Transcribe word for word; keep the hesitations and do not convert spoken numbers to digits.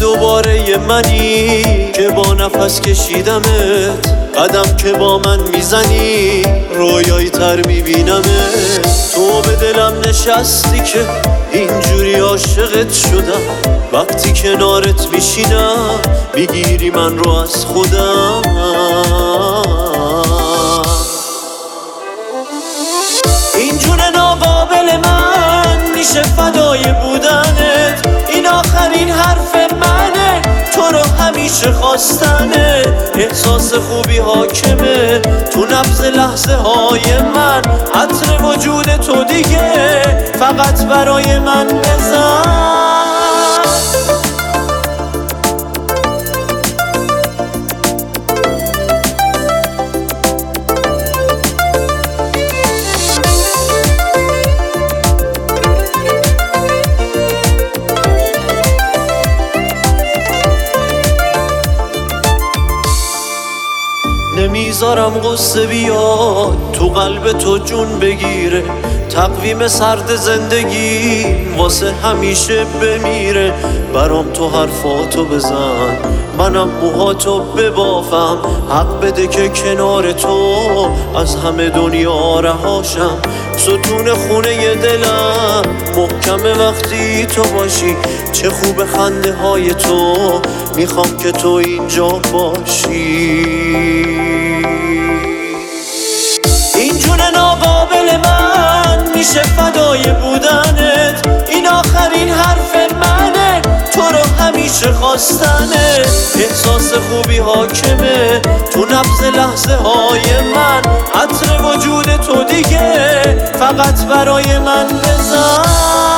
دوباره منی که با نفس کشیدمت، قدم که با من میزنی رویایی تر میبینمت. تو به دلم نشستی که اینجوری عاشقت شدم، وقتی کنارت میشینم میگیری من رو از خودم. این جون ناقابل من میشه فدای بودنت، این آخرین حرف منه، تو رو همیشه خواستنه. احساس خوبی حاکمه تو نبض لحظه های من، عطر وجود تو دیگه فقط برای من بزن. نمیذارم غصه بیاد تو قلب تو جون بگیره، تقویم سرد زندگی واسه همیشه بمیره. برام تو حرفاتو بزن، منم موهاتو ببافم، حق بده که کنار تو از همه دنیا رهاشم. ستون خونه دلم محکمه وقتی تو باشی، چه خوب خنده های تو، میخوام که تو اینجا باشی. این جون ناقابل من میشه فدای بودنت، این آخرین حرف منه، تو رو همیشه خواستنه. احساس خوبی حاکمه تو نبض لحظه های من، عطر وجود تو دیگه فقط برای من بزن.